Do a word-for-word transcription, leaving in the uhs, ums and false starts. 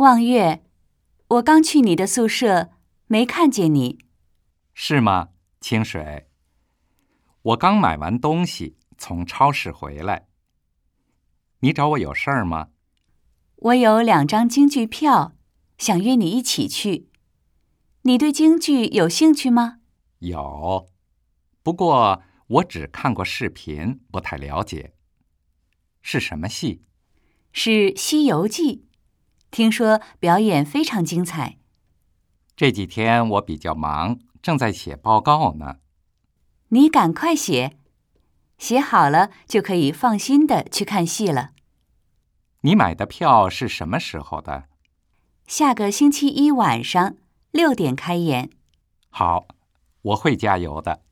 望月，我刚去你的宿舍，没看见你。 是吗，清水？我刚买完东西，从超市回来。你找我有事儿吗？ 我有两张京剧票，想约你一起去。你对京剧有兴趣吗？ 有，不过我只看过视频，不太了解。是什么戏？ 是《西游记》，听说表演非常精彩。 这几天我比较忙，正在写报告呢。 你赶快写，写好了就可以放心的去看戏了。 你买的票是什么时候的？ 下个星期一晚上六点开演。 好，我会加油的。